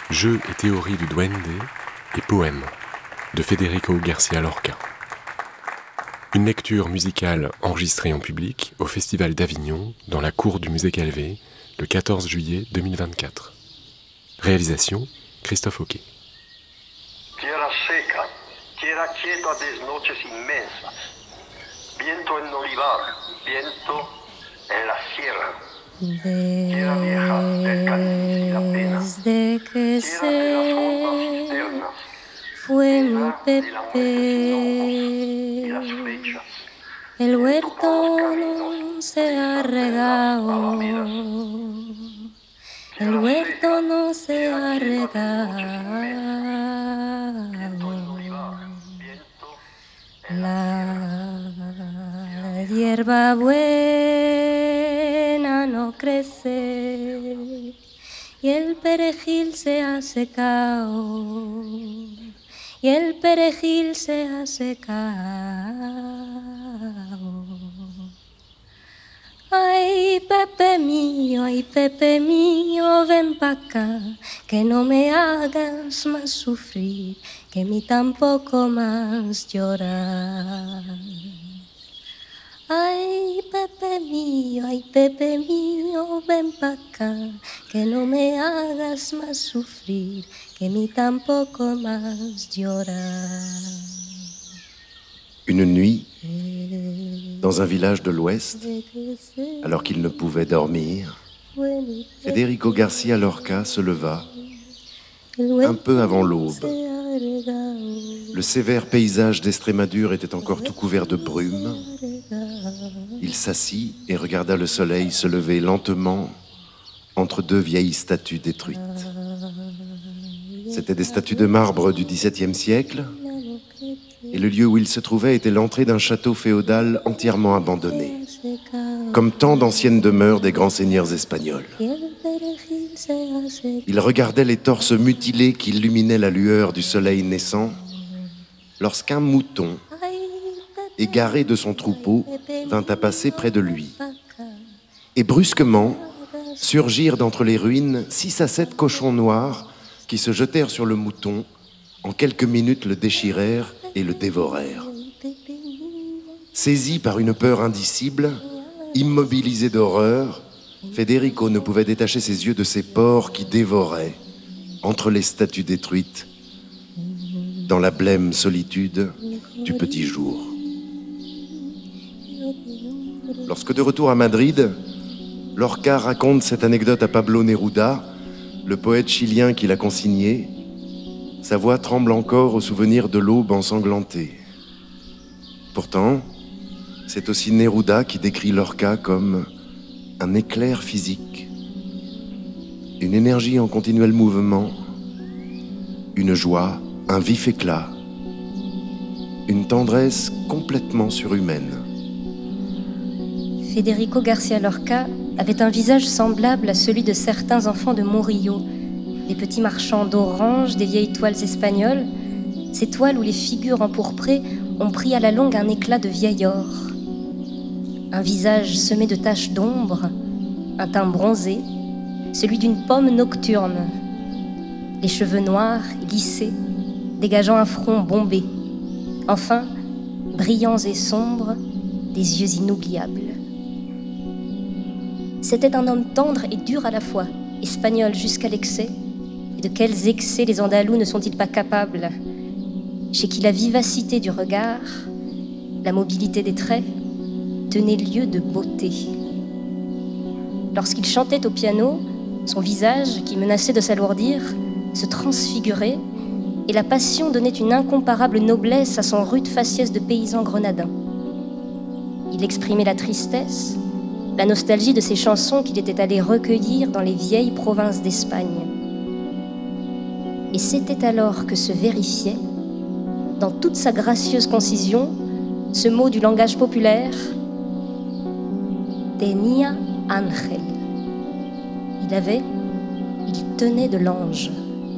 Jeux et théories du duende et poèmes de Federico García Lorca. Une lecture musicale enregistrée en public au Festival d'Avignon dans la cour du Musée Calvé le 14 juillet 2024. Réalisation Christophe Hoquet. Tierra seca, tierra quieta de noches inmensas, viento en olivar, viento en la sierra. Tierra vieja del Cádiz y la pena, Desde que tierra de las hondas cisternas, fue mi tierra de la muerte sin ojos y las Pepe, flechas. el Todos huerto los caminos no se ha brisas regado, alamedas. el huerto no se ha Viento en regado, olivar, viento en la la hierba buena no crece y el perejil se ha secado, y el perejil se ha secado. Ay, Pepe mío, ven pa' acá, que no me hagas más sufrir, que ni tampoco más llorar. Ay, Pepe mío, ven pa' acá, que no me hagas más sufrir, que ni tampoco más llorar. Une nuit, dans un village de l'Ouest, alors qu'il ne pouvait dormir, Federico García Lorca se leva un peu avant l'aube. Le sévère paysage d'Estrémadure était encore tout couvert de brume. Il s'assit et regarda le soleil se lever lentement entre deux vieilles statues détruites. C'étaient des statues de marbre du XVIIe siècle, et le lieu où il se trouvait était l'entrée d'un château féodal entièrement abandonné, comme tant d'anciennes demeures des grands seigneurs espagnols. Il regardait les torses mutilés qui illuminaient la lueur du soleil naissant, lorsqu'un mouton, égaré de son troupeau, vint à passer près de lui. Et brusquement, surgirent d'entre les ruines 6 à 7 cochons noirs qui se jetèrent sur le mouton, en quelques minutes le déchirèrent et le dévorèrent. Saisi par une peur indicible, immobilisé d'horreur, Federico ne pouvait détacher ses yeux de ces porcs qui dévoraient, entre les statues détruites, dans la blême solitude du petit jour. Lorsque de retour à Madrid, Lorca raconte cette anecdote à Pablo Neruda, le poète chilien qui l'a consigné. Sa voix tremble encore au souvenir de l'aube ensanglantée. Pourtant, c'est aussi Neruda qui décrit Lorca comme un éclair physique, une énergie en continuel mouvement, une joie, un vif éclat, une tendresse complètement surhumaine. Federico García Lorca avait un visage semblable à celui de certains enfants de Murillo, des petits marchands d'oranges, des vieilles toiles espagnoles, ces toiles où les figures empourprées ont pris à la longue un éclat de vieil or. Un visage semé de taches d'ombre, un teint bronzé, celui d'une pomme nocturne, les cheveux noirs, lissés, dégageant un front bombé, enfin, brillants et sombres, des yeux inoubliables. C'était un homme tendre et dur à la fois, espagnol jusqu'à l'excès. Et de quels excès les Andalous ne sont-ils pas capables? Chez qui la vivacité du regard, la mobilité des traits, tenaient lieu de beauté. Lorsqu'il chantait au piano, son visage, qui menaçait de s'alourdir, se transfigurait, et la passion donnait une incomparable noblesse à son rude faciès de paysan grenadin. Il exprimait la tristesse, la nostalgie de ces chansons qu'il était allé recueillir dans les vieilles provinces d'Espagne. Et c'était alors que se vérifiait, dans toute sa gracieuse concision, ce mot du langage populaire, tenía ángel. Il tenait de l'ange.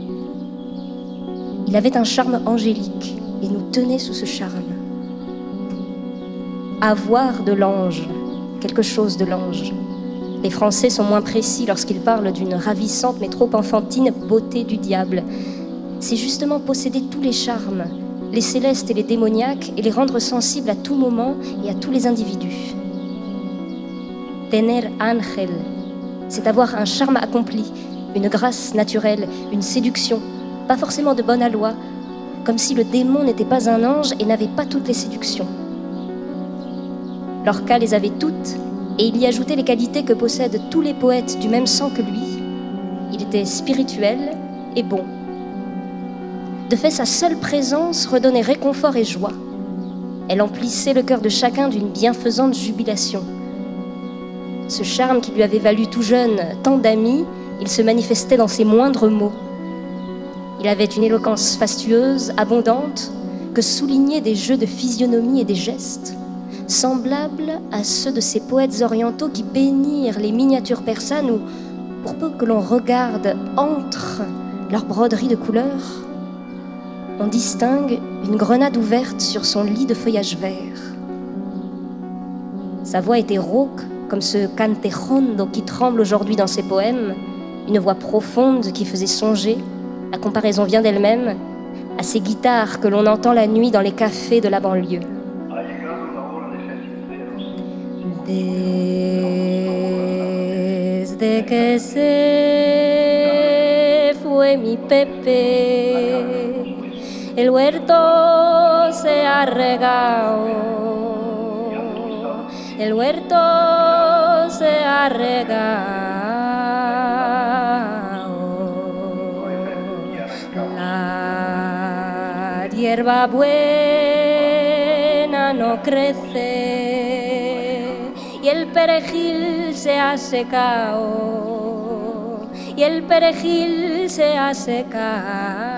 Il avait un charme angélique et nous tenait sous ce charme. Avoir de l'ange, quelque chose de l'ange, Les Français sont moins précis lorsqu'ils parlent d'une ravissante mais trop enfantine beauté du diable. C'est justement posséder tous les charmes, les célestes et les démoniaques, et les rendre sensibles à tout moment et à tous les individus. Tener ángel, c'est avoir un charme accompli, une grâce naturelle, une séduction, pas forcément de bonne aloi, comme si le démon n'était pas un ange et n'avait pas toutes les séductions. Lorca les avait toutes, et il y ajoutait les qualités que possèdent tous les poètes du même sang que lui. Il était spirituel et bon. De fait, sa seule présence redonnait réconfort et joie. Elle emplissait le cœur de chacun d'une bienfaisante jubilation. Ce charme qui lui avait valu tout jeune tant d'amis, il se manifestait dans ses moindres mots. Il avait une éloquence fastueuse, abondante, que soulignaient des jeux de physionomie et des gestes, semblables à ceux de ces poètes orientaux qui peignirent les miniatures persanes où, pour peu que l'on regarde entre leurs broderies de couleurs, on distingue une grenade ouverte sur son lit de feuillage vert. Sa voix était rauque, comme ce cantejondo qui tremble aujourd'hui dans ses poèmes, une voix profonde qui faisait songer, la comparaison vient d'elle-même, à ces guitares que l'on entend la nuit dans les cafés de la banlieue. Desde que se fue mi Pepe, el huerto se ha regado, el huerto se ha regado, la hierba buena no crece y el perejil se ha secado, y el perejil se ha secado.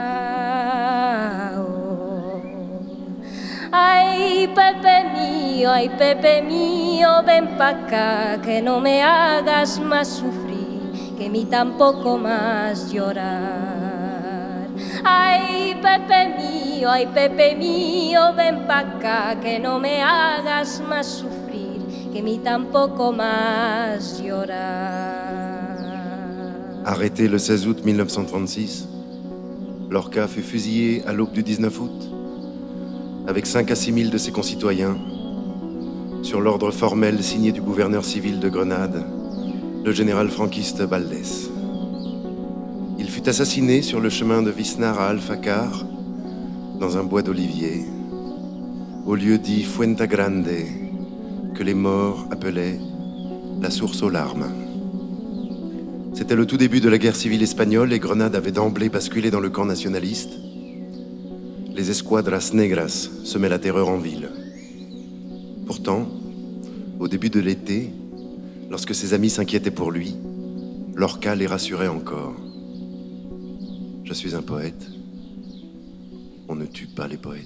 Ay, Pepe mío, ven pa' acá, que no me hagas más sufrir, que mí tampoco más llorar. Ay, Pepe mío, ven pa' acá, que no me hagas más sufrir, que mí tampoco más llorar. Arrêté le 16 août 1936, Lorca fut fusillé à l'aube du 19 août, avec 5 à 6 000 de ses concitoyens, sur l'ordre formel signé du gouverneur civil de Grenade, le général franquiste Valdés. Il fut assassiné sur le chemin de Visnar à Alfacar, dans un bois d'oliviers, au lieu dit Fuentagrande, que les morts appelaient la source aux larmes. C'était le tout début de la guerre civile espagnole et Grenade avait d'emblée basculé dans le camp nationaliste. Les escuadras negras semaient la terreur en ville. Pourtant, au début de l'été, lorsque ses amis s'inquiétaient pour lui, Lorca les rassurait encore. Je suis un poète. On ne tue pas les poètes.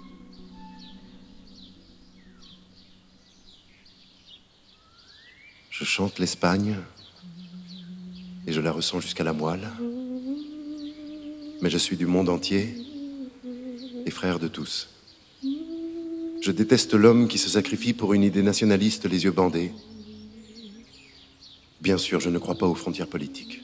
Je chante l'Espagne et je la ressens jusqu'à la moelle. Mais je suis du monde entier et frère de tous. Je déteste l'homme qui se sacrifie pour une idée nationaliste les yeux bandés. Bien sûr, je ne crois pas aux frontières politiques.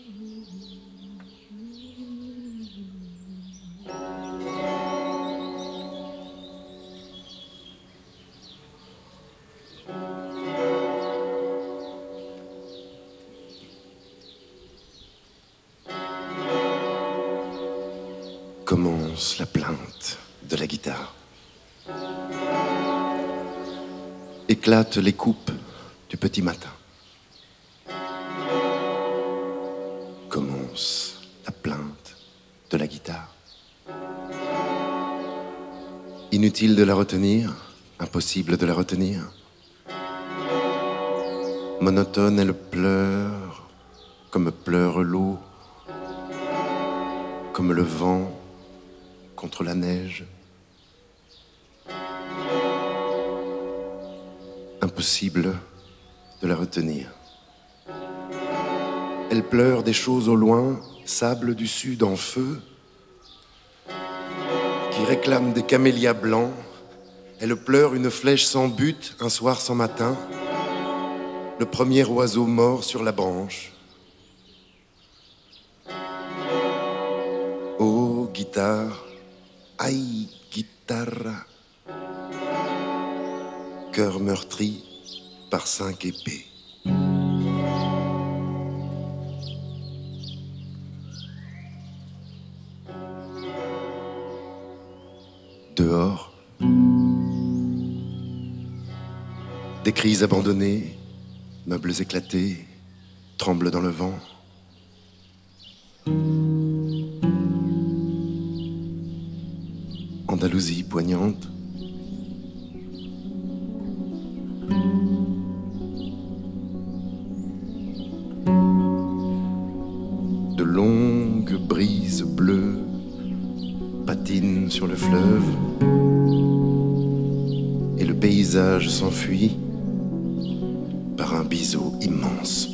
Commence la plainte de la guitare. Éclatent les coupes du petit matin. Commence la plainte de la guitare. Inutile de la retenir, impossible de la retenir. Monotone, elle pleure, comme pleure l'eau, comme le vent contre la neige. Impossible de la retenir. Elle pleure des choses au loin, sable du sud en feu, qui réclament des camélias blancs. Elle pleure une flèche sans but, un soir sans matin. le premier oiseau mort sur la branche. Oh, guitare, aïe, guitare, cœur meurtri par 5 épées. Dehors, des cris abandonnés, meubles éclatés, tremblent dans le vent. Andalousie poignante. De longues brises bleues patinent sur le fleuve et le paysage s'enfuit par un biseau immense.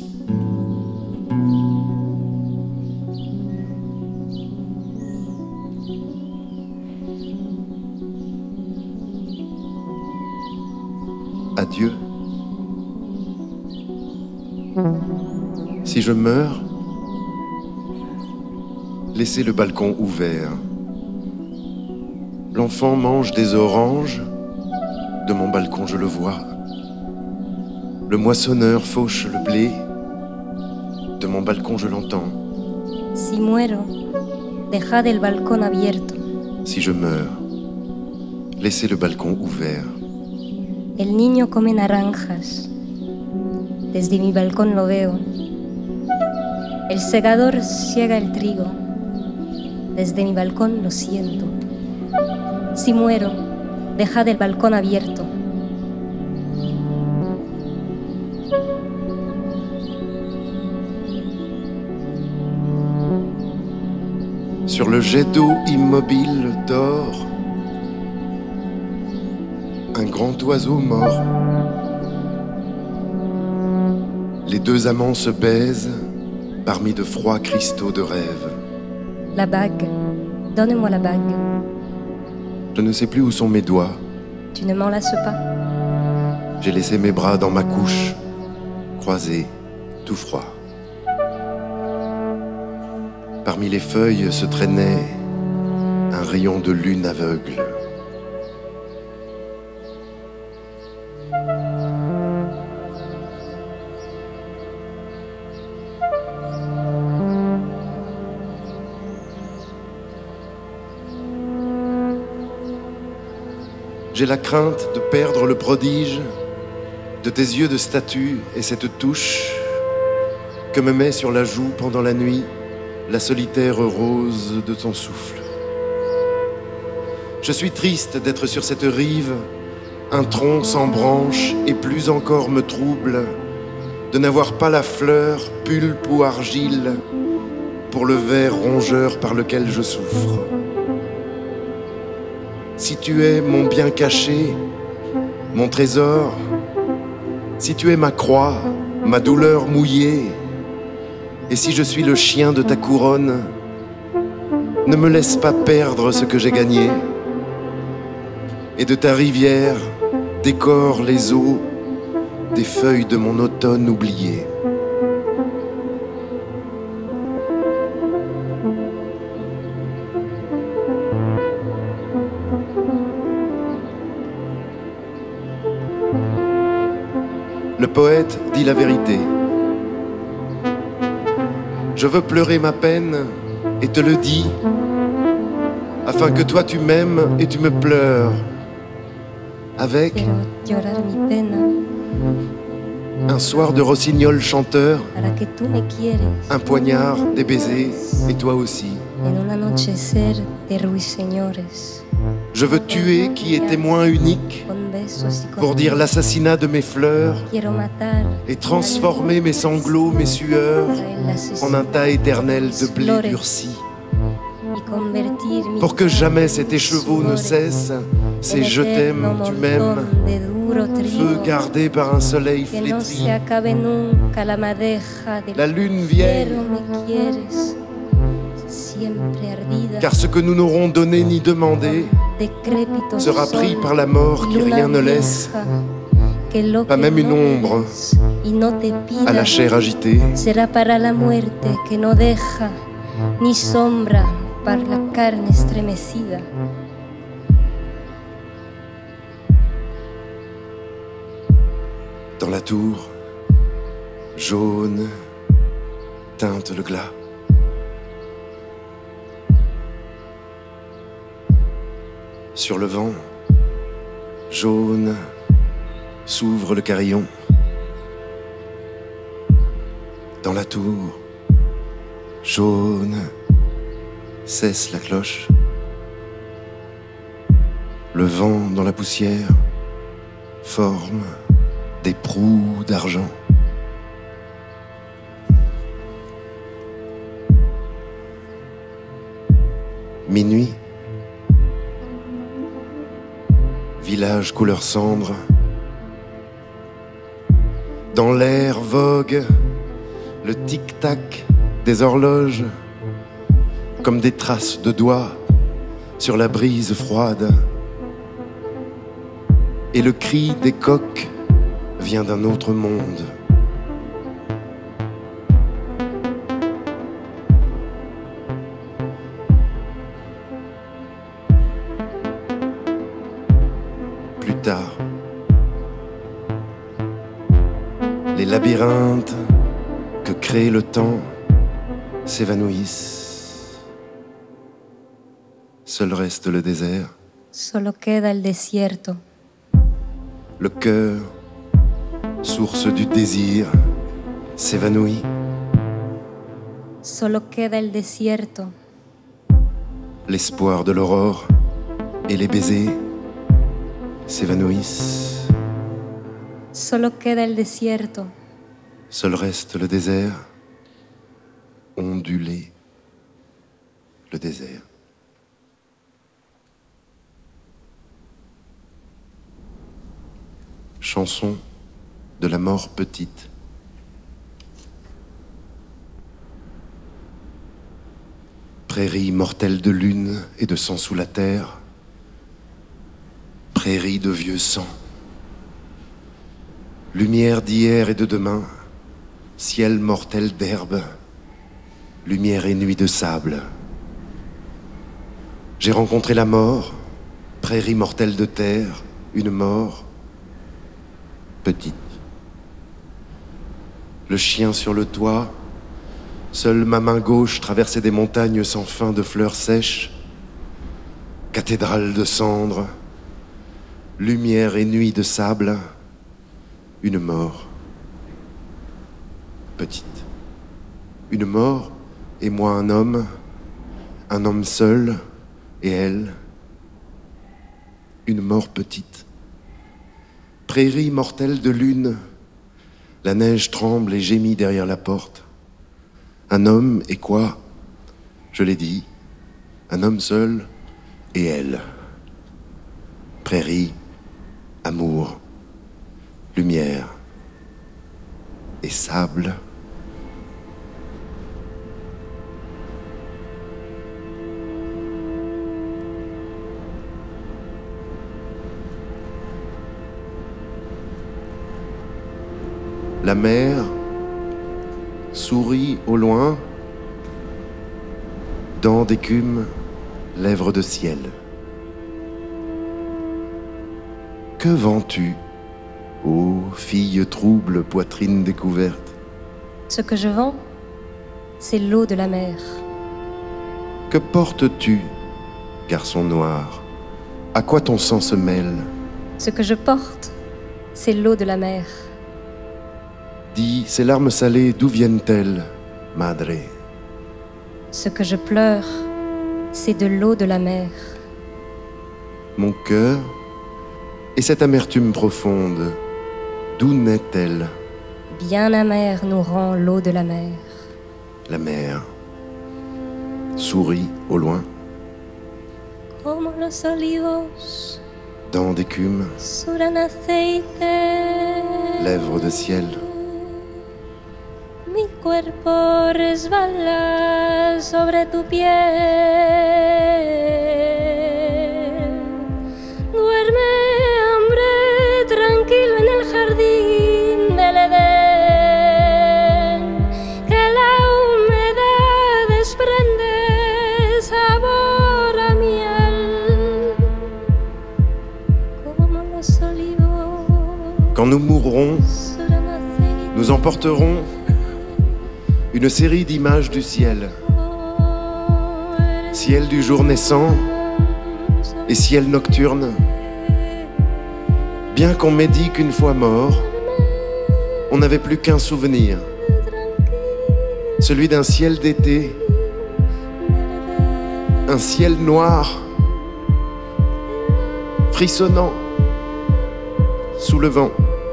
Adieu. Si je meurs, laissez le balcon ouvert. L'enfant mange des oranges, de mon balcon je le vois. Le moissonneur fauche le blé, de mon balcon je l'entends. Si muero, dejad el balcón abierto. Si je meurs, laissez le balcon ouvert. El niño come naranjas. Desde mi balcón lo veo. El segador siega el trigo. Desde mi balcón lo siento. Si muero, dejad el balcón abierto. Sur le jet d'eau immobile dort un grand oiseau mort. Les deux amants se baisent parmi de froids cristaux de rêve. La bague. Donne-moi la bague. Je ne sais plus où sont mes doigts. Tu ne m'enlaces pas? J'ai laissé mes bras dans ma couche, croisés, tout froid. Parmi les feuilles se traînait un rayon de lune aveugle. J'ai la crainte de perdre le prodige de tes yeux de statue et cette touche que me met sur la joue pendant la nuit la solitaire rose de ton souffle. Je suis triste d'être sur cette rive, un tronc sans branche, et plus encore me trouble de n'avoir pas la fleur, pulpe ou argile pour le ver rongeur par lequel je souffre. Si tu es mon bien caché, mon trésor, si tu es ma croix, ma douleur mouillée, et si je suis le chien de ta couronne, ne me laisse pas perdre ce que j'ai gagné. Et de ta rivière, décore les eaux des feuilles de mon automne oublié. Le poète dit la vérité. Je veux pleurer ma peine et te le dis, afin que toi tu m'aimes et tu me pleures, avec Quiero llorar mi pena un soir de rossignol chanteur, para que tú me quieres. un poignard, des baisers, et toi aussi. En un anochecer de ruiseñores. Je veux tuer qui est témoin unique Con besos y con pour dire l'assassinat de mes fleurs Quiero matar et transformer mes sanglots, mes sueurs en un tas éternel de blé durci. y convertir mi Pour que jamais cet écheveau ne cesse, c'est je t'aime, tu m'aimes, feu gardé par un soleil que no flétri. se acabe nunca la madeja del La lune vieille, quiero, me quieres, siempre ardida, car ce que nous n'aurons donné ni demandé decrépito sera sol, pris par la mort qui luna rien ne laisse, vieja, que lo pas que même une no me ombre, des y no te pida. À la chair agitée, Será para la muerte que no deja ni sombra para la carne estremecida. dans la tour, jaune, teinte le glas. Sur le vent, jaune, s'ouvre le carillon. Dans la tour, jaune, cesse la cloche. Le vent dans la poussière forme des proues d'argent. Minuit, village couleur cendre. Dans l'air vogue le tic-tac des horloges, comme des traces de doigts sur la brise froide. Et le cri des coqs vient d'un autre monde. Plus tard, les labyrinthes que crée le temps s'évanouissent. Seul reste le désert. Solo queda el desierto. Le cœur, source du désir, s'évanouit. Solo queda el desierto. L'espoir de l'aurore et les baisers s'évanouissent. Solo queda el desierto. Seul reste le désert, ondulé, le désert. Chanson de la mort petite. Prairie mortelle de lune et de sang sous la terre. Prairie de vieux sang. Lumière d'hier et de demain. Ciel mortel d'herbe. Lumière et nuit de sable. J'ai rencontré la mort. Prairie mortelle de terre. Une mort petite. Le chien sur le toit, seule ma main gauche traversait des montagnes sans fin de fleurs sèches. Cathédrale de cendres, lumière et nuit de sable, une mort petite. Une mort et moi un homme seul et elle, une mort petite. Prairie mortelle de lune, la neige tremble et gémit derrière la porte. Un homme et quoi? Je l'ai dit, un homme seul et elle. Prairie, amour, lumière et sable. La mer sourit au loin, dents d'écume, lèvres de ciel. Que vends-tu, ô fille trouble, poitrine découverte? Ce que je vends, c'est l'eau de la mer. Que portes-tu, garçon noir? À quoi ton sang se mêle? Ce que je porte, c'est l'eau de la mer. Dis, ces larmes salées, d'où viennent-elles, madre? Ce que je pleure, c'est de l'eau de la mer. Mon cœur, et cette amertume profonde, d'où naît-elle? Bien amère nous rend l'eau de la mer. La mer sourit au loin, Como los olivos dents d'écume, sudan aceite. lèvres de ciel. Mi cuerpo resbala sobre tu piel. Duerme, hombre, tranquilo en el jardín del Edén. Quand nous mourrons, nous emporterons une série d'images du ciel. Ciel du jour naissant et ciel nocturne. Bien qu'on m'ait dit qu'une fois mort, on n'avait plus qu'un souvenir, celui d'un ciel d'été, un ciel noir, frissonnant, sous le vent.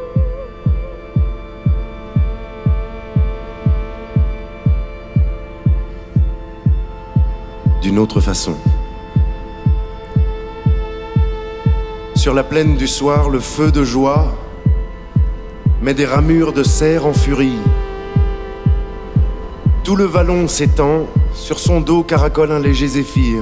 D'une autre façon. Sur la plaine du soir, le feu de joie met des ramures de cerf en furie. Tout le vallon s'étend, sur son dos caracole un léger zéphyr.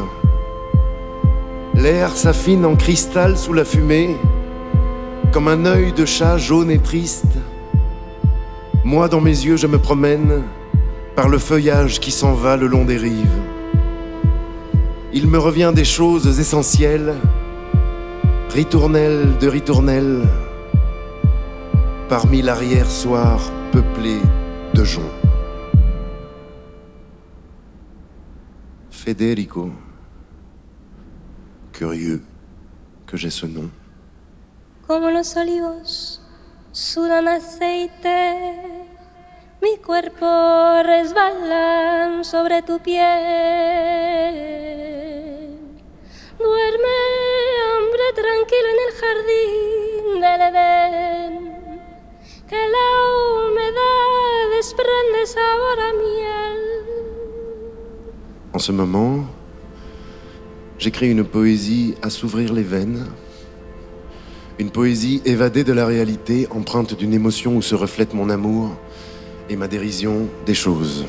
L'air s'affine en cristal sous la fumée, comme un œil de chat jaune et triste. Moi, dans mes yeux, je me promène par le feuillage qui s'en va le long des rives. Il me revient des choses essentielles, ritournelles de ritournelles, parmi l'arrière-soir peuplé de joncs. Federico, curieux que j'ai ce nom. Como los olivos sudan aceite, mi cuerpo resbala sobre tu piel. Duerme, hombre, tranquilo en el jardín del Edén, que la humedad desprende sabor a miel. En ce moment, j'écris une poésie à s'ouvrir les veines, une poésie évadée de la réalité, empreinte d'une émotion où se reflète mon amour et ma dérision des choses.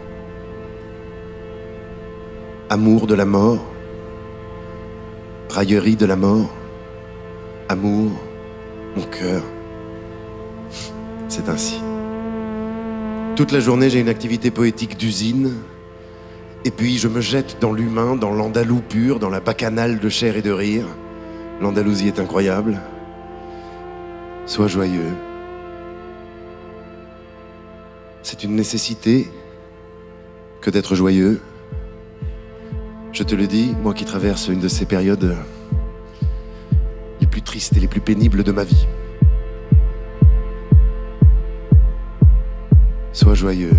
Amour de la mort, raillerie de la mort, amour, mon cœur. C'est ainsi. Toute la journée, j'ai une activité poétique d'usine, et puis je me jette dans l'humain, dans l'andalou pur, dans la bacchanale de chair et de rire. L'Andalousie est incroyable. Sois joyeux. C'est une nécessité que d'être joyeux. Je te le dis, moi qui traverse une de ces périodes les plus tristes et les plus pénibles de ma vie. Sois joyeux.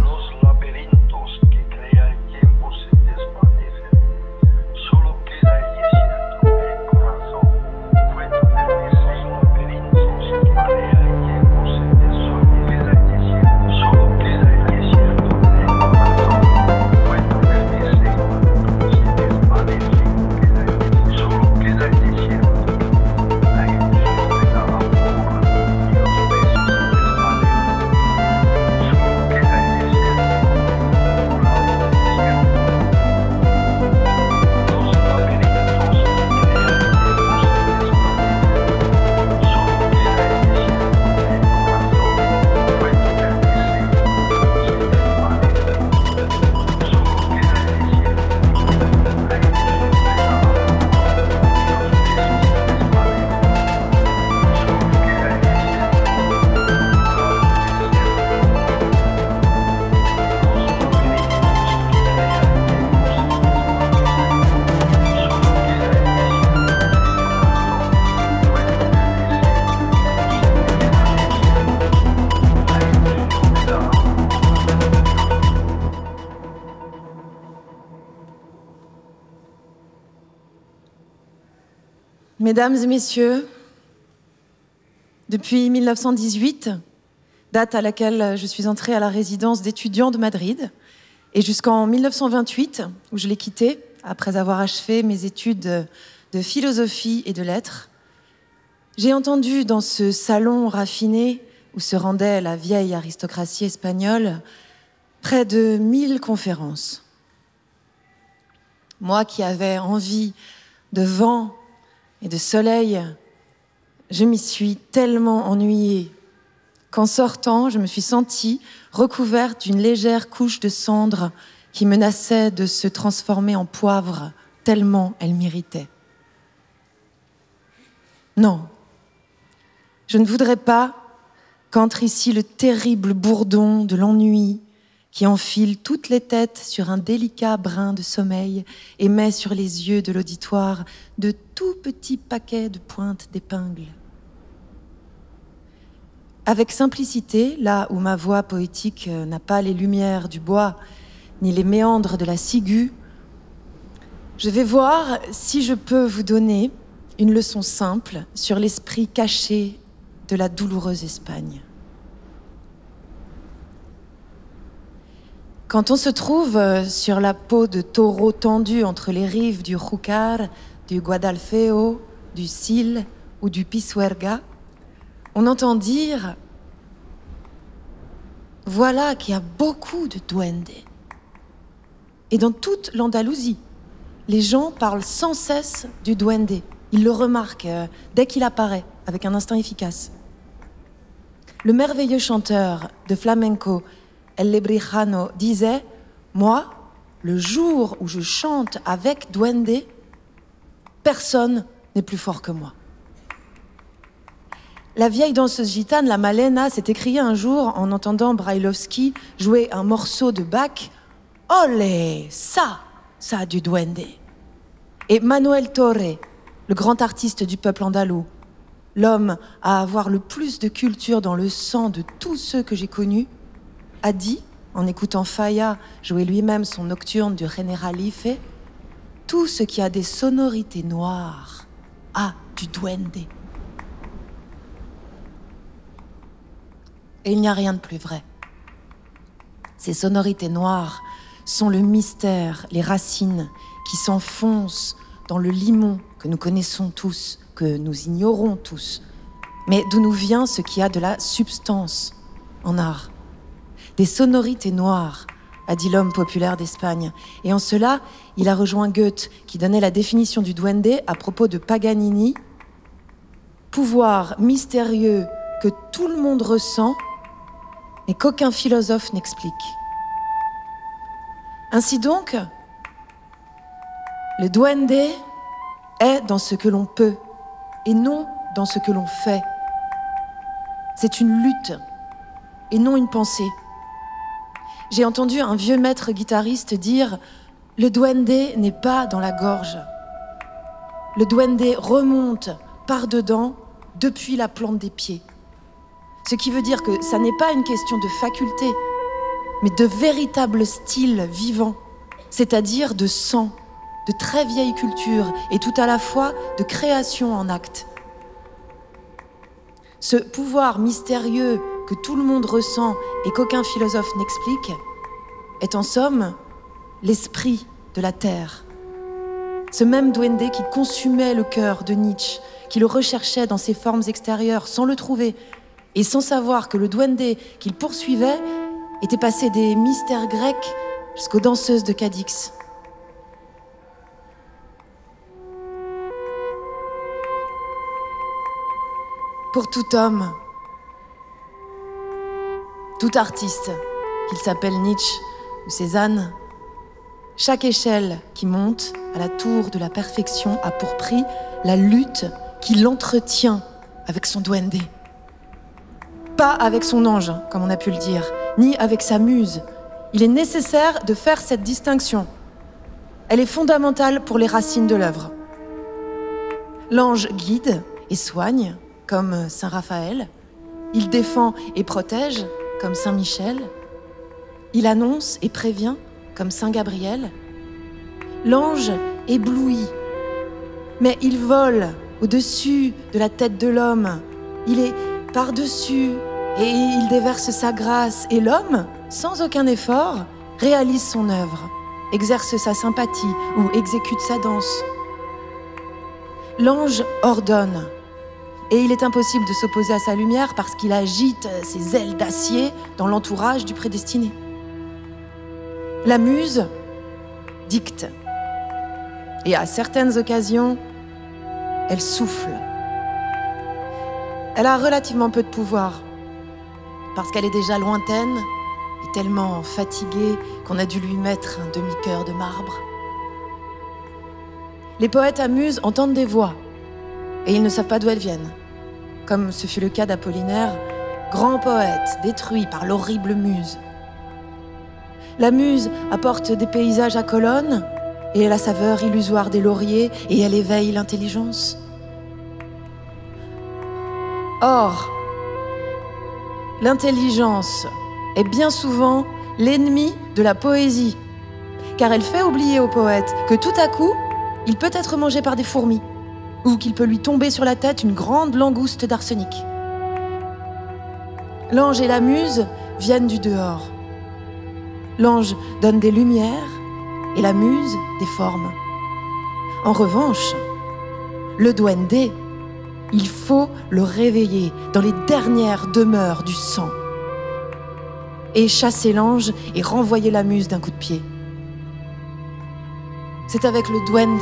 Mesdames et messieurs, depuis 1918, date à laquelle je suis entrée à la résidence d'étudiants de Madrid, et jusqu'en 1928, où je l'ai quittée, après avoir achevé mes études de philosophie et de lettres, j'ai entendu dans ce salon raffiné où se rendait la vieille aristocratie espagnole près de 1000 conférences. Moi qui avais envie de vent et de soleil, je m'y suis tellement ennuyée qu'en sortant, je me suis sentie recouverte d'une légère couche de cendre qui menaçait de se transformer en poivre tellement elle m'irritait. Non, je ne voudrais pas qu'entre ici le terrible bourdon de l'ennui qui enfile toutes les têtes sur un délicat brin de sommeil et met sur les yeux de l'auditoire de tout petits paquets de pointes d'épingles. Avec simplicité, là où ma voix poétique n'a pas les lumières du bois ni les méandres de la ciguë, je vais voir si je peux vous donner une leçon simple sur l'esprit caché de la douloureuse Espagne. Quand on se trouve sur la peau de taureau tendu entre les rives du Júcar, du Guadalfeo, du Sil ou du Pisuerga, on entend dire « Voilà qu'il y a beaucoup de duendes ». Et dans toute l'Andalousie, les gens parlent sans cesse du duende. Ils le remarquent dès qu'il apparaît, avec un instinct efficace. Le merveilleux chanteur de flamenco, El Lebrijano, disait « Moi, le jour où je chante avec duende, personne n'est plus fort que moi ». La vieille danseuse gitane, la Malena, s'est écriée un jour en entendant Brailovsky jouer un morceau de Bach. « Olé, ça a du duende ». Et Manuel Torre, le grand artiste du peuple andalou, l'homme à avoir le plus de culture dans le sang de tous ceux que j'ai connus, a dit, en écoutant Falla jouer lui-même son nocturne du Generalife, « Tout ce qui a des sonorités noires a du duende ». Et il n'y a rien de plus vrai. Ces sonorités noires sont le mystère, les racines qui s'enfoncent dans le limon que nous connaissons tous, que nous ignorons tous, mais d'où nous vient ce qui a de la substance en art. Des sonorités noires, a dit l'homme populaire d'Espagne. Et en cela, il a rejoint Goethe, qui donnait la définition du duende à propos de Paganini. Pouvoir mystérieux que tout le monde ressent, mais qu'aucun philosophe n'explique. Ainsi donc, le duende est dans ce que l'on peut et non dans ce que l'on fait. C'est une lutte et non une pensée. J'ai entendu un vieux maître guitariste dire « Le duende n'est pas dans la gorge. Le duende remonte par dedans depuis la plante des pieds. » Ce qui veut dire que ça n'est pas une question de faculté, mais de véritable style vivant, c'est-à-dire de sang, de très vieille culture et tout à la fois de création en acte. Ce pouvoir mystérieux que tout le monde ressent et qu'aucun philosophe n'explique est en somme l'esprit de la terre. Ce même duende qui consumait le cœur de Nietzsche, qui le recherchait dans ses formes extérieures sans le trouver, et sans savoir que le duende qu'il poursuivait était passé des mystères grecs jusqu'aux danseuses de Cadix. Pour tout homme, tout artiste, qu'il s'appelle Nietzsche ou Cézanne, chaque échelle qui monte à la tour de la perfection a pour prix la lutte qu'il entretient avec son duende. Pas avec son ange, comme on a pu le dire, ni avec sa muse. Il est nécessaire de faire cette distinction. Elle est fondamentale pour les racines de l'œuvre. L'ange guide et soigne, comme Saint Raphaël. Il défend et protège, comme Saint Michel. Il annonce et prévient, comme Saint Gabriel. L'ange éblouit, mais il vole au-dessus de la tête de l'homme. Il est par-dessus et il déverse sa grâce. Et l'homme, sans aucun effort, réalise son œuvre, exerce sa sympathie ou exécute sa danse. L'ange ordonne. Et il est impossible de s'opposer à sa lumière parce qu'il agite ses ailes d'acier dans l'entourage du prédestiné. La muse dicte. Et à certaines occasions, elle souffle. Elle a relativement peu de pouvoir parce qu'elle est déjà lointaine et tellement fatiguée qu'on a dû lui mettre un demi-cœur de marbre. Les poètes à muse entendent des voix et ils ne savent pas d'où elles viennent, comme ce fut le cas d'Apollinaire grand poète détruit par l'horrible muse. La muse apporte des paysages à colonnes et la saveur illusoire des lauriers et elle éveille l'intelligence. Or, l'intelligence est bien souvent l'ennemi de la poésie, car elle fait oublier au poète que tout à coup, il peut être mangé par des fourmis, ou qu'il peut lui tomber sur la tête une grande langouste d'arsenic. L'ange et la muse viennent du dehors. L'ange donne des lumières et la muse des formes. En revanche, le duende, il faut le réveiller dans les dernières demeures du sang et chasser l'ange et renvoyer la muse d'un coup de pied. C'est avec le duende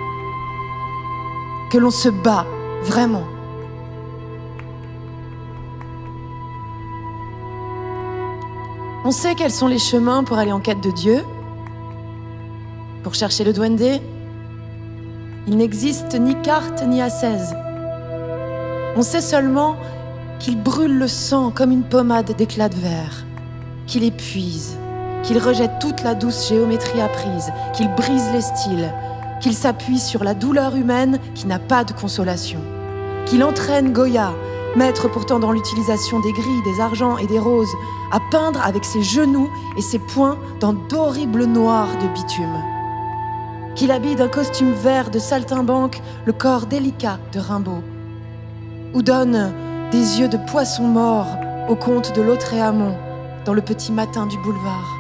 que l'on se bat vraiment. On sait quels sont les chemins pour aller en quête de Dieu. Pour chercher le duende, il n'existe ni carte ni ascèse. On sait seulement qu'il brûle le sang comme une pommade d'éclat de verre, qu'il épuise, qu'il rejette toute la douce géométrie apprise, qu'il brise les styles, qu'il s'appuie sur la douleur humaine qui n'a pas de consolation, qu'il entraîne Goya, maître pourtant dans l'utilisation des gris, des argents et des roses, à peindre avec ses genoux et ses poings dans d'horribles noirs de bitume. Qu'il habille d'un costume vert de saltimbanque le corps délicat de Rimbaud, ou donne des yeux de poisson mort au comte de Lautréamont dans Le Petit Matin du boulevard.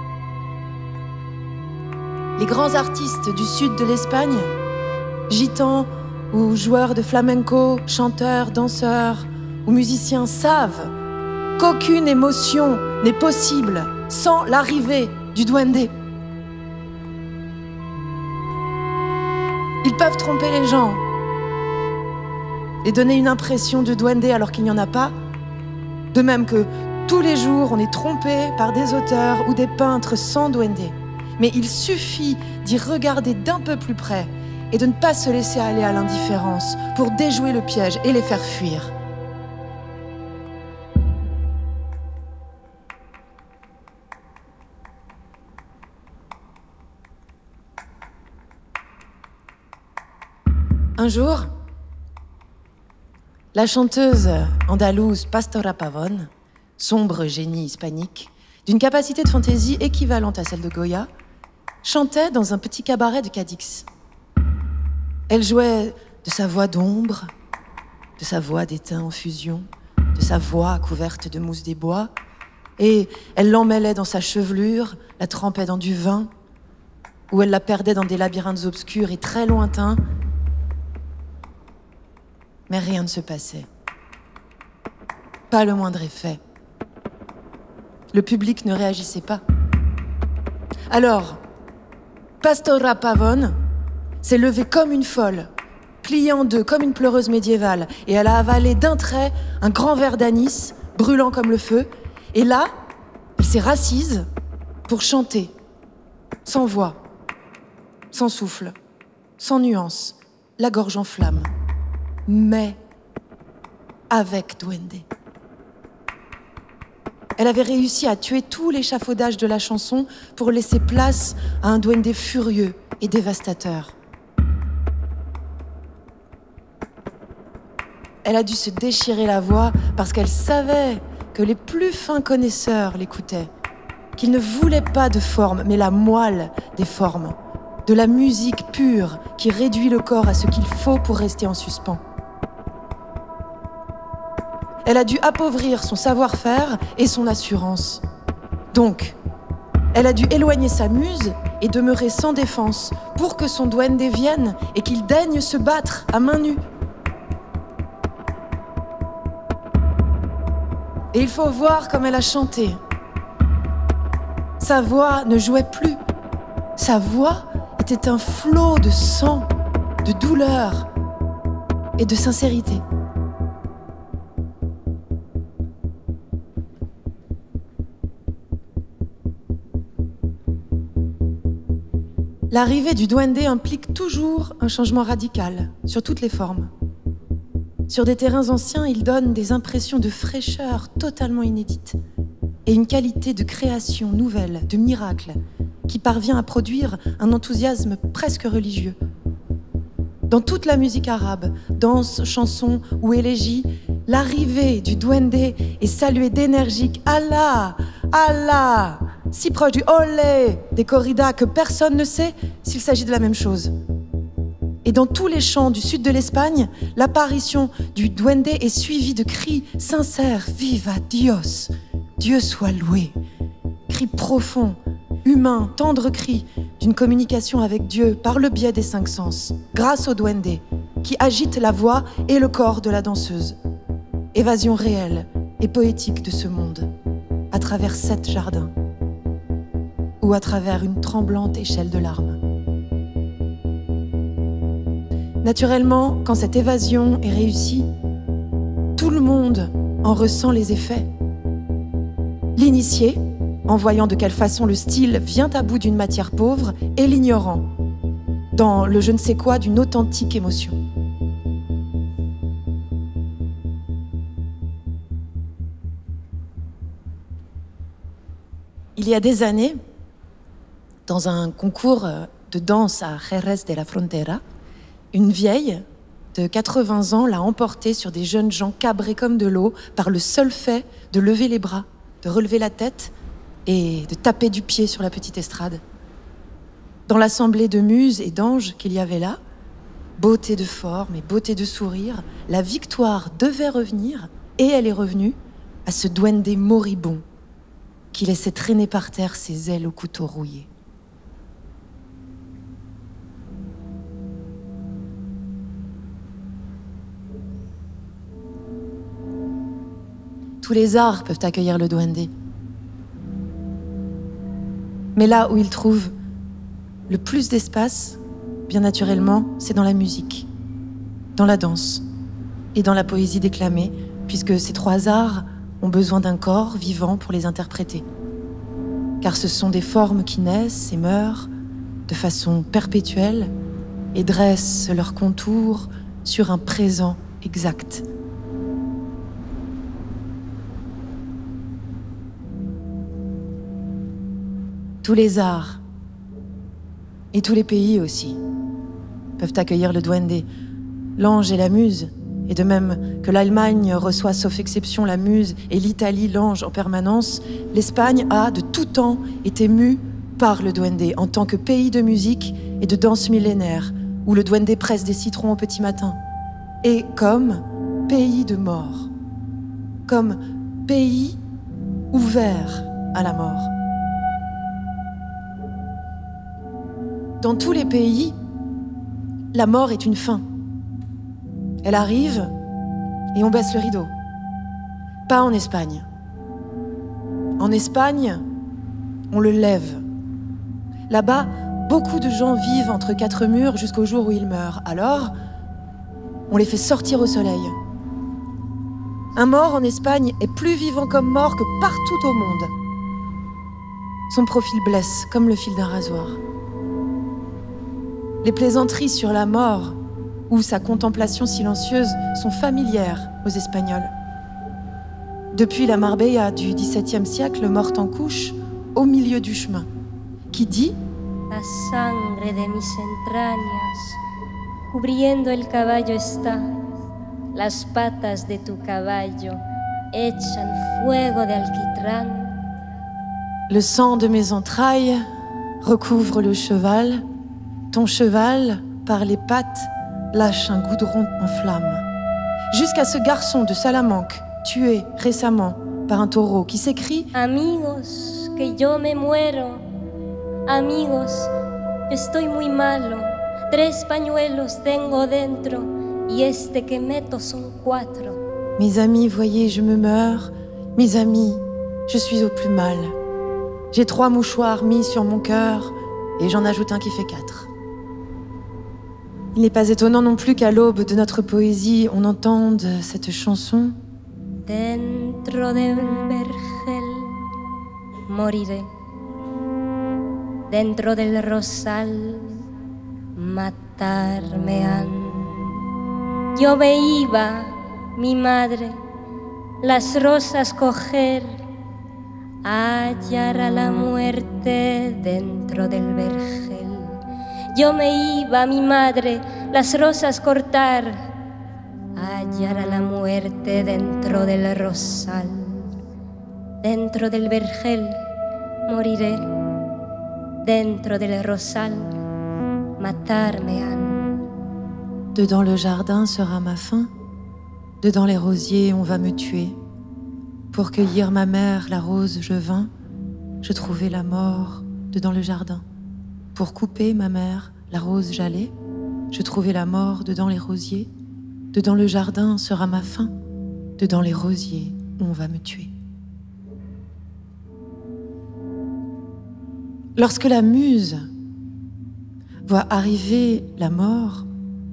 Les grands artistes du sud de l'Espagne, gitans ou joueurs de flamenco, chanteurs, danseurs ou musiciens savent qu'aucune émotion n'est possible sans l'arrivée du duende. Ils peuvent tromper les gens et donner une impression de duende alors qu'il n'y en a pas, de même que tous les jours on est trompé par des auteurs ou des peintres sans duende. Mais il suffit d'y regarder d'un peu plus près et de ne pas se laisser aller à l'indifférence pour déjouer le piège et les faire fuir. Un jour, la chanteuse andalouse Pastora Pavón, sombre génie hispanique, d'une capacité de fantaisie équivalente à celle de Goya, chantait dans un petit cabaret de Cadix. Elle jouait de sa voix d'ombre, de sa voix d'étain en fusion, de sa voix couverte de mousse des bois, et elle l'emmêlait dans sa chevelure, la trempait dans du vin, ou elle la perdait dans des labyrinthes obscurs et très lointains. Mais rien ne se passait. Pas le moindre effet. Le public ne réagissait pas. Alors, Pastora Pavón s'est levée comme une folle, pliée en deux comme une pleureuse médiévale, et elle a avalé d'un trait un grand verre d'anis, brûlant comme le feu, et là, elle s'est rassise pour chanter, sans voix, sans souffle, sans nuance, la gorge en flamme, mais avec duende. Elle avait réussi à tuer tout l'échafaudage de la chanson pour laisser place à un duende furieux et dévastateur. Elle a dû se déchirer la voix parce qu'elle savait que les plus fins connaisseurs l'écoutaient, qu'il ne voulait pas de forme, mais la moelle des formes, de la musique pure qui réduit le corps à ce qu'il faut pour rester en suspens. Elle a dû appauvrir son savoir-faire et son assurance. Donc, elle a dû éloigner sa muse et demeurer sans défense pour que son duende vienne et qu'il daigne se battre à main nue. Et il faut voir comme elle a chanté. Sa voix ne jouait plus. Sa voix était un flot de sang, de douleur et de sincérité. L'arrivée du duende implique toujours un changement radical sur toutes les formes. Sur des terrains anciens, il donne des impressions de fraîcheur totalement inédites et une qualité de création nouvelle, de miracle, qui parvient à produire un enthousiasme presque religieux. Dans toute la musique arabe, danse, chanson ou élégie, l'arrivée du duende est saluée d'énergique Allah, Allah, si proche du olé des corridas que personne ne sait s'il s'agit de la même chose. Et dans tous les chants du sud de l'Espagne, l'apparition du duende est suivie de cris sincères, Viva Dios, Dieu soit loué. Cris profonds, humains, tendres cris d'une communication avec Dieu par le biais des 5 sens, grâce au duende, qui agite la voix et le corps de la danseuse. Évasion réelle et poétique de ce monde, à travers 7 jardins, ou à travers une tremblante échelle de larmes. Naturellement, quand cette évasion est réussie, tout le monde en ressent les effets. L'initié, en voyant de quelle façon le style vient à bout d'une matière pauvre, et l'ignorant, dans le je ne sais quoi d'une authentique émotion. Il y a des années, dans un concours de danse à Jerez de la Frontera, une vieille de 80 ans l'a emporté sur des jeunes gens cabrés comme de l'eau par le seul fait de lever les bras, de relever la tête et de taper du pied sur la petite estrade. Dans l'assemblée de muses et d'anges qu'il y avait là, beauté de forme et beauté de sourire, la victoire devait revenir, et elle est revenue, à ce duende moribond qui laissait traîner par terre ses ailes au couteau rouillé. Tous les arts peuvent accueillir le duende. Mais là où il trouve le plus d'espace, bien naturellement, c'est dans la musique, dans la danse et dans la poésie déclamée, puisque ces 3 arts ont besoin d'un corps vivant pour les interpréter. Car ce sont des formes qui naissent et meurent de façon perpétuelle et dressent leurs contours sur un présent exact. Tous les arts, et tous les pays aussi, peuvent accueillir le duende, l'ange et la muse, et de même que l'Allemagne reçoit sauf exception la muse et l'Italie l'ange en permanence, l'Espagne a de tout temps été mue par le duende en tant que pays de musique et de danse millénaire, où le duende presse des citrons au petit matin, et comme pays de mort, comme pays ouvert à la mort. Dans tous les pays, la mort est une fin. Elle arrive et on baisse le rideau. Pas en Espagne. En Espagne, on le lève. Là-bas, beaucoup de gens vivent entre 4 murs jusqu'au jour où ils meurent. Alors, on les fait sortir au soleil. Un mort en Espagne est plus vivant comme mort que partout au monde. Son profil blesse comme le fil d'un rasoir. Les plaisanteries sur la mort ou sa contemplation silencieuse sont familières aux Espagnols. Depuis la Marbella du XVIIe siècle, morte en couche, au milieu du chemin, qui dit « La sangre de mis entrañas, cubriendo el caballo está, las patas de tu caballo echan fuego de alquitrán. » Le sang de mes entrailles recouvre le cheval. Ton cheval, par les pattes, lâche un goudron en flammes. Jusqu'à ce garçon de Salamanque, tué récemment par un taureau, qui s'écrie « Amigos, que yo me muero. Amigos, yo estoy muy malo. 3 pañuelos tengo dentro y este que meto son 4. » Mes amis, voyez, je me meurs. Mes amis, je suis au plus mal. J'ai 3 mouchoirs mis sur mon cœur et j'en ajoute un qui fait 4. Il n'est pas étonnant non plus qu'à l'aube de notre poésie, on entende cette chanson. Dentro del vergel moriré. Dentro del rosal matarme han. Yo me iba mi madre, las rosas coger, hallar a la muerte dentro del vergel. Yo me iba, mi madre, las rosas cortar, hallar a la muerte dentro del rosal. Dentro del vergel moriré, dentro del rosal matarme han. Dedans le jardin sera ma fin, dedans les rosiers on va me tuer. Pour cueillir ma mère, la rose je vins, je trouvai la mort dedans le jardin. Pour couper ma mère, la rose j'allais, je trouvai la mort dedans les rosiers. Dedans le jardin sera ma fin, dedans les rosiers on va me tuer. Lorsque la muse voit arriver la mort,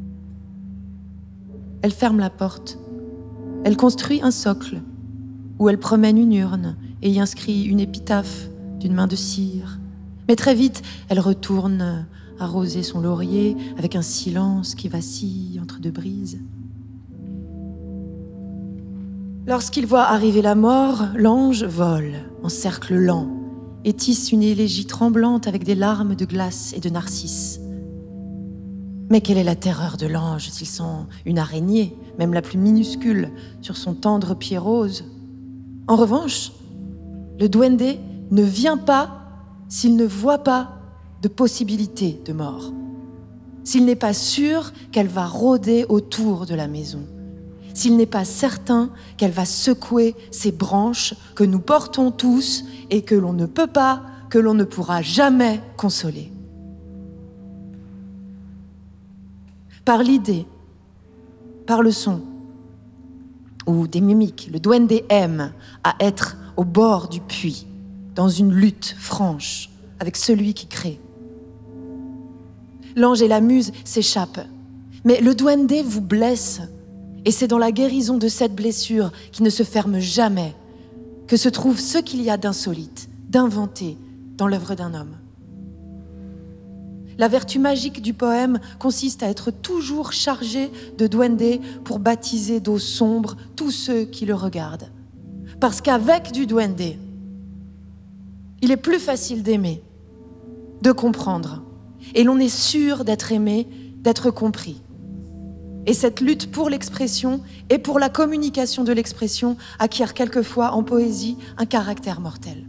elle ferme la porte, elle construit un socle où elle promène une urne et y inscrit une épitaphe d'une main de cire. Mais très vite, elle retourne arroser son laurier avec un silence qui vacille entre deux brises. Lorsqu'il voit arriver la mort, l'ange vole en cercle lent et tisse une élégie tremblante avec des larmes de glace et de narcisses. Mais quelle est la terreur de l'ange s'il sent une araignée, même la plus minuscule, sur son tendre pied rose? En revanche, le duende ne vient pas s'il ne voit pas de possibilité de mort, s'il n'est pas sûr qu'elle va rôder autour de la maison, s'il n'est pas certain qu'elle va secouer ces branches que nous portons tous et que l'on ne peut pas, que l'on ne pourra jamais consoler. Par l'idée, par le son ou des mimiques, le duende aime à être au bord du puits, dans une lutte franche avec celui qui crée. L'ange et la muse s'échappent, mais le duende vous blesse. Et c'est dans la guérison de cette blessure qui ne se ferme jamais que se trouve ce qu'il y a d'insolite, d'inventé dans l'œuvre d'un homme. La vertu magique du poème consiste à être toujours chargé de duende pour baptiser d'eau sombre tous ceux qui le regardent. Parce qu'avec du duende, il est plus facile d'aimer, de comprendre, et l'on est sûr d'être aimé, d'être compris. Et cette lutte pour l'expression et pour la communication de l'expression acquiert quelquefois en poésie un caractère mortel.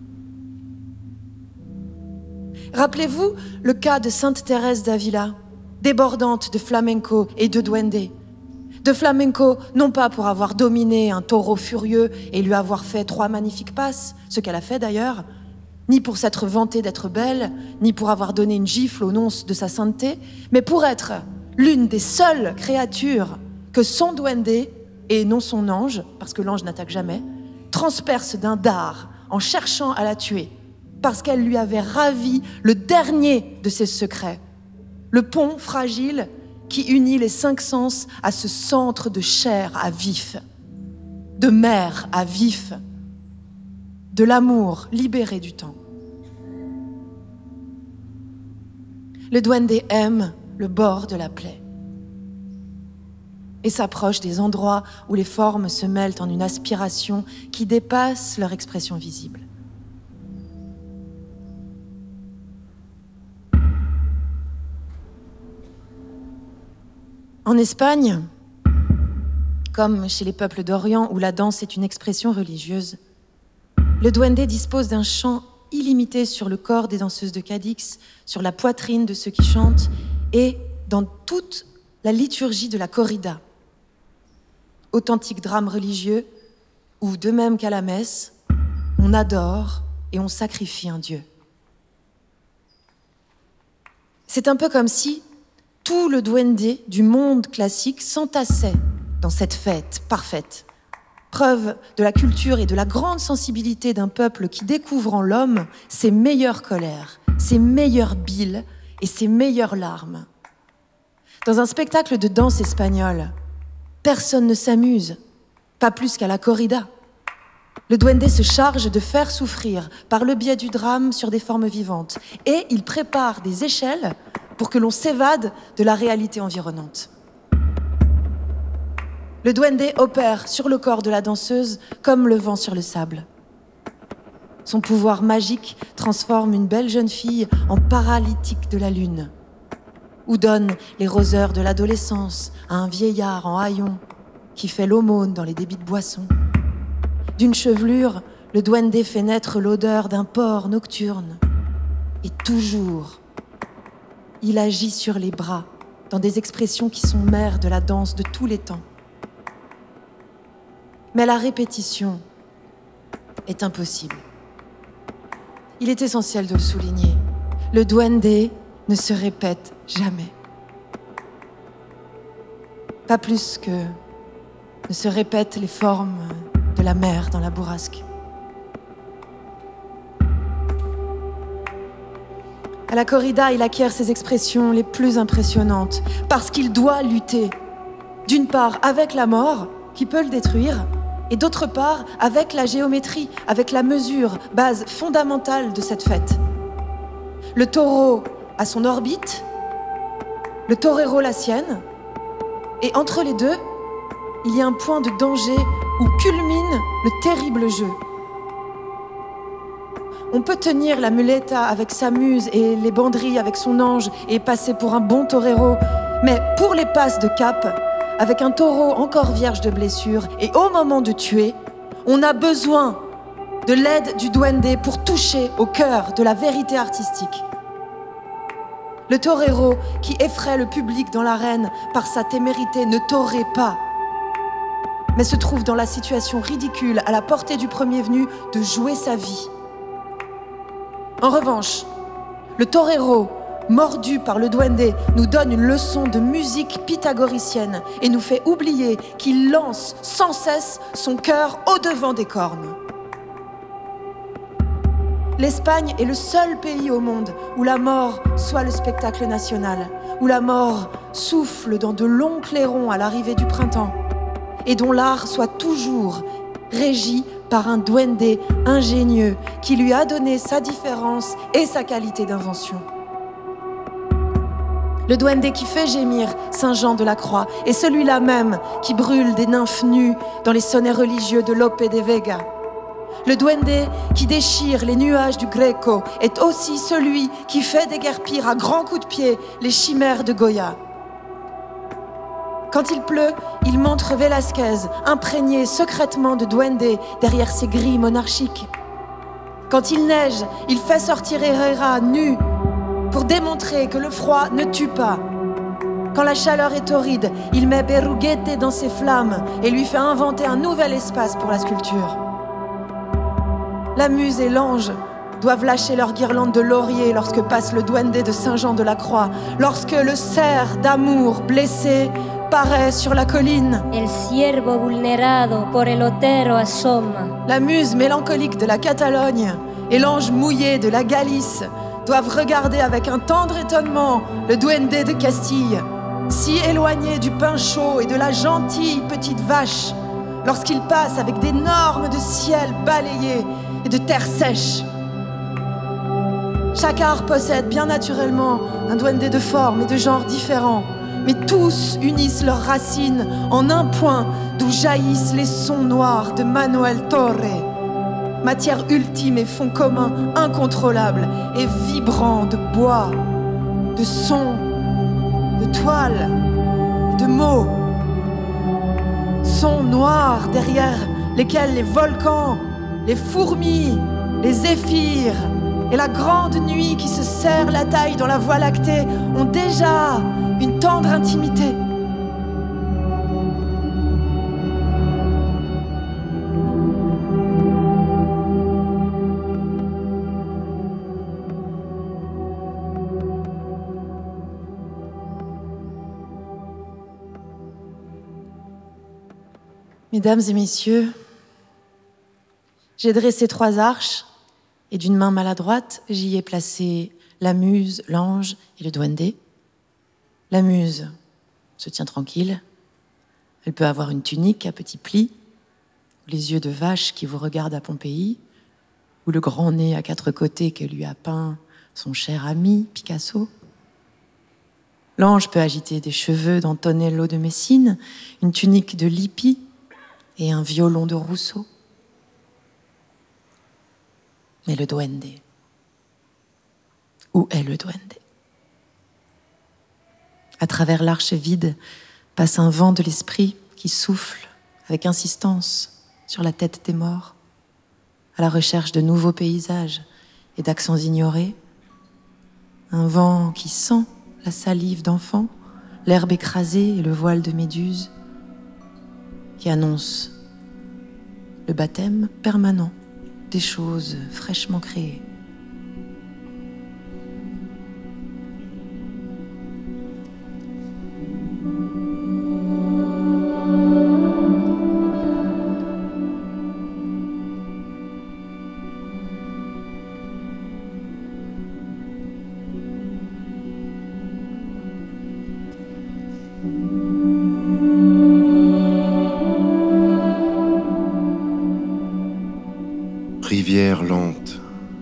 Rappelez-vous le cas de Sainte Thérèse d'Avila, débordante de flamenco et de duende. De flamenco, non pas pour avoir dominé un taureau furieux et lui avoir fait 3 magnifiques passes, ce qu'elle a fait d'ailleurs, ni pour s'être vantée d'être belle, ni pour avoir donné une gifle aux nonces de sa sainteté, mais pour être l'une des seules créatures que son duende, et non son ange, parce que l'ange n'attaque jamais, transperce d'un dard en cherchant à la tuer, parce qu'elle lui avait ravi le dernier de ses secrets, le pont fragile qui unit les 5 sens à ce centre de chair à vif, de mer à vif, de l'amour libéré du temps. Le duende aime le bord de la plaie et s'approche des endroits où les formes se mêlent en une aspiration qui dépasse leur expression visible. En Espagne, comme chez les peuples d'Orient où la danse est une expression religieuse, le duende dispose d'un chant illimité sur le corps des danseuses de Cadix, sur la poitrine de ceux qui chantent et dans toute la liturgie de la corrida, authentique drame religieux où, de même qu'à la messe, on adore et on sacrifie un Dieu. C'est un peu comme si tout le duende du monde classique s'entassait dans cette fête parfaite, preuve de la culture et de la grande sensibilité d'un peuple qui découvre en l'homme ses meilleures colères, ses meilleures biles et ses meilleures larmes. Dans un spectacle de danse espagnole, personne ne s'amuse, pas plus qu'à la corrida. Le duende se charge de faire souffrir par le biais du drame sur des formes vivantes et il prépare des échelles pour que l'on s'évade de la réalité environnante. Le duende opère sur le corps de la danseuse comme le vent sur le sable. Son pouvoir magique transforme une belle jeune fille en paralytique de la lune, ou donne les roseurs de l'adolescence à un vieillard en haillons qui fait l'aumône dans les débits de boissons. D'une chevelure, le duende fait naître l'odeur d'un porc nocturne. Et toujours, il agit sur les bras, dans des expressions qui sont mères de la danse de tous les temps. Mais la répétition est impossible. Il est essentiel de le souligner. Le duende ne se répète jamais. Pas plus que ne se répètent les formes de la mer dans la bourrasque. À la corrida, il acquiert ses expressions les plus impressionnantes parce qu'il doit lutter, d'une part avec la mort, qui peut le détruire, et d'autre part avec la géométrie, avec la mesure, base fondamentale de cette fête. Le taureau a son orbite, le torero la sienne, et entre les deux, il y a un point de danger où culmine le terrible jeu. On peut tenir la muleta avec sa muse et les banderilles avec son ange et passer pour un bon torero, mais pour les passes de cap, avec un taureau encore vierge de blessures, et au moment de tuer, on a besoin de l'aide du duende pour toucher au cœur de la vérité artistique. Le torero qui effraie le public dans l'arène par sa témérité ne taurait pas, mais se trouve dans la situation ridicule, à la portée du premier venu, de jouer sa vie. En revanche, le torero, mordu par le duende, nous donne une leçon de musique pythagoricienne et nous fait oublier qu'il lance sans cesse son cœur au-devant des cornes. L'Espagne est le seul pays au monde où la mort soit le spectacle national, où la mort souffle dans de longs clairons à l'arrivée du printemps et dont l'art soit toujours régi par un duende ingénieux qui lui a donné sa différence et sa qualité d'invention. Le duende qui fait gémir Saint Jean de la Croix est celui-là même qui brûle des nymphes nues dans les sonnets religieux de Lope de Vega. Le duende qui déchire les nuages du Greco est aussi celui qui fait déguerpir à grands coups de pied les chimères de Goya. Quand il pleut, il montre Velázquez imprégné secrètement de duende derrière ses grilles monarchiques. Quand il neige, il fait sortir Herrera nu pour démontrer que le froid ne tue pas. Quand la chaleur est torride, il met Berruguete dans ses flammes et lui fait inventer un nouvel espace pour la sculpture. La muse et l'ange doivent lâcher leur guirlande de laurier lorsque passe le duende de Saint Jean de la Croix, lorsque le cerf d'amour blessé paraît sur la colline. El ciervo vulnerado por el otero asoma. La muse mélancolique de la Catalogne et l'ange mouillé de la Galice doivent regarder avec un tendre étonnement le duende de Castille, si éloigné du pain chaud et de la gentille petite vache, lorsqu'il passe avec des normes de ciel balayé et de terre sèche. Chaque art possède bien naturellement un duende de forme et de genre différents, mais tous unissent leurs racines en un point d'où jaillissent les sons noirs de Manuel Torre. Matière ultime et fond commun incontrôlable et vibrant de bois, de sons, de toiles et de mots. Sons noirs derrière lesquels les volcans, les fourmis, les zéphyrs et la grande nuit qui se serre la taille dans la voie lactée ont déjà une tendre intimité. Mesdames et messieurs, j'ai dressé 3 arches et d'une main maladroite, j'y ai placé la muse, l'ange et le duende. La muse se tient tranquille. Elle peut avoir une tunique à petits plis, ou les yeux de vache qui vous regardent à Pompéi, ou le grand nez à 4 côtés que lui a peint son cher ami Picasso. L'ange peut agiter des cheveux d'Antonello de Messine, une tunique de Lippi et un violon de Rousseau. Mais le duende, où est le duende? À travers l'arche vide passe un vent de l'esprit qui souffle avec insistance sur la tête des morts, à la recherche de nouveaux paysages et d'accents ignorés. Un vent qui sent la salive d'enfant, l'herbe écrasée et le voile de méduse, qui annonce le baptême permanent des choses fraîchement créées. Rivière lente.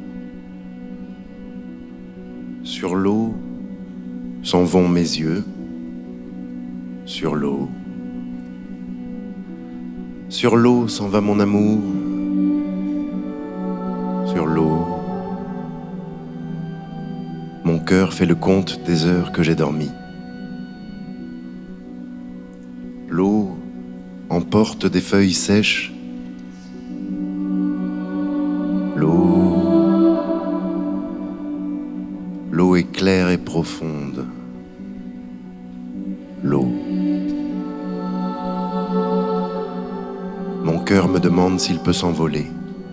Sur l'eau s'en vont mes yeux. Sur l'eau. Sur l'eau s'en va mon amour. Sur l'eau. Mon cœur fait le compte des heures que j'ai dormies. L'eau emporte des feuilles sèches. L'eau est claire et profonde. L'eau. Mon cœur me demande s'il peut s'envoler.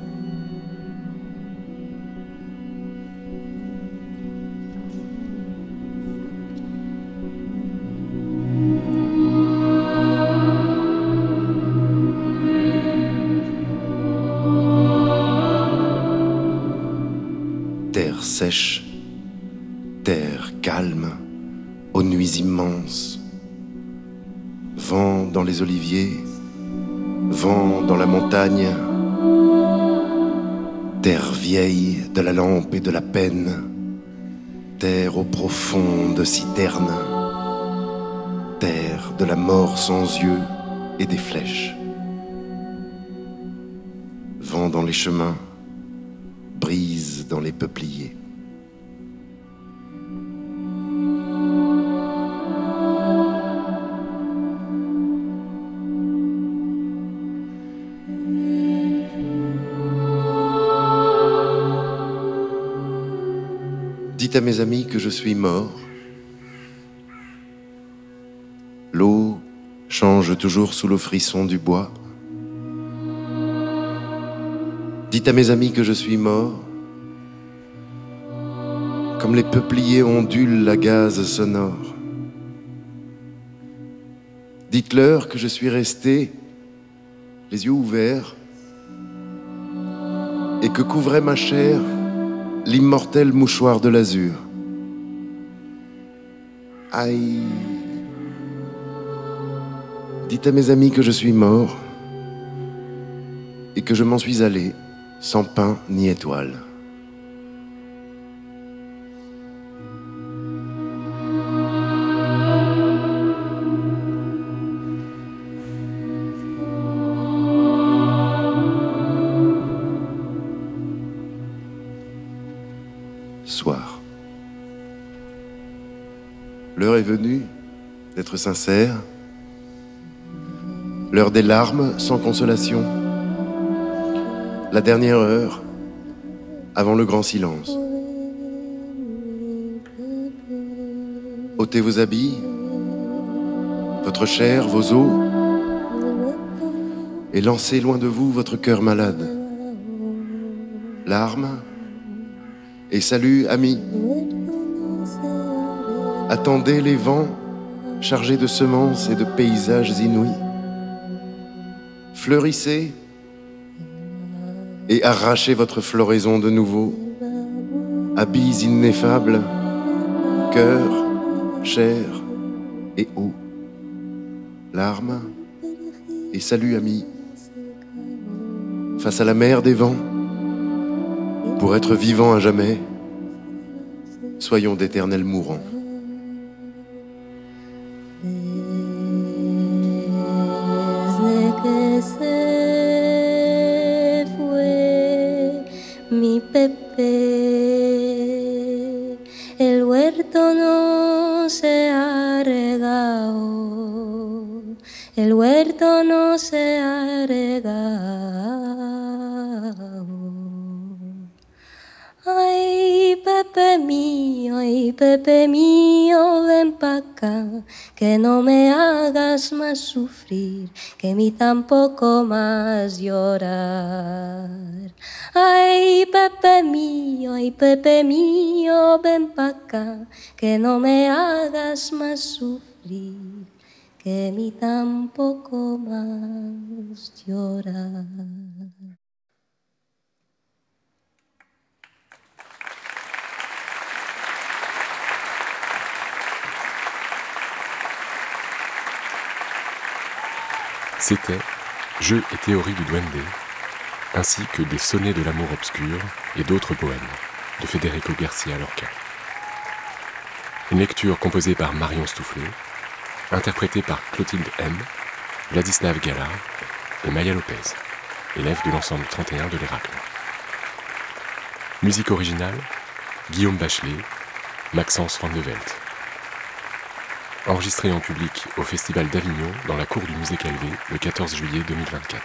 Terre sèche, terre calme, aux nuits immenses. Vent dans les oliviers, vent dans la montagne. Terre vieille de la lampe et de la peine. Terre aux profondes citernes. Terre de la mort sans yeux et des flèches. Vent dans les chemins, brise dans les peupliers. Dites à mes amis que je suis mort. L'eau change toujours sous le frisson du bois. Dites à mes amis que je suis mort. Comme les peupliers ondulent la gaze sonore. Dites-leur que je suis resté, les yeux ouverts, et que couvrait ma chair l'immortel mouchoir de l'azur. Aïe. Dites à mes amis que je suis mort et que je m'en suis allé sans pain ni étoile. Soir. L'heure est venue d'être sincère, l'heure des larmes sans consolation, la dernière heure avant le grand silence. ôtez vos habits, votre chair, vos os, et lancez loin de vous votre cœur malade. Larmes et salut, amis. Attendez les vents chargés de semences et de paysages inouïs. Fleurissez et arrachez votre floraison de nouveau. Habits ineffables, cœur, chair et eau. Larmes et salut, amis. Face à la mer des vents, pour être vivants à jamais, soyons d'éternels mourants. huerto no se ha regado, el huerto no se ha regado. Ay, Pepe mío, ven pa' acá, que no me hagas más sufrir, que ni tampoco más llorar. Ay, Pepe mío, ven pa' acá, que no me hagas más sufrir, que ni tampoco más llorar. C'était Jeux et théorie du duende, ainsi que des sonnets de l'amour obscur et d'autres poèmes de Federico García Lorca. Une lecture composée par Marion Stoufflet, interprétée par Clotilde M, Vladislav Gallard et Maya Lopez, élèves de l'ensemble 31 de l'Héracle. Musique originale, Guillaume Bachelet, Maxence Van de Velt. Enregistré en public au Festival d'Avignon dans la cour du Musée Calvé le 14 juillet 2024.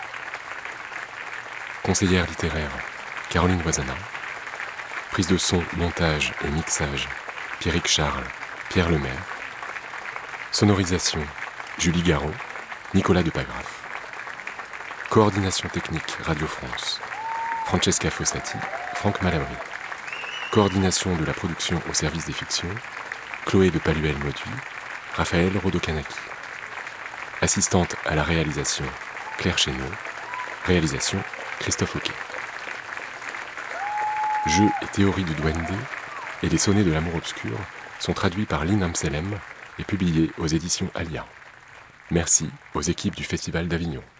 Conseillère littéraire, Caroline Voisana. Prise de son, montage et mixage, Pierrick Charles, Pierre Lemaire. Sonorisation, Julie Garot, Nicolas Depagraf. Coordination technique Radio France, Francesca Fossati, Franck Malabry. Coordination de la production au service des fictions, Chloé de Paluel-Mauduit, Raphaël Rodokanaki. Assistante à la réalisation, Claire Chéneau. Réalisation, Christophe Auquet. Jeux et théorie du duende et les sonnets de l'amour obscur sont traduits par Lynn Amselem et publiés aux éditions Alia. Merci aux équipes du Festival d'Avignon.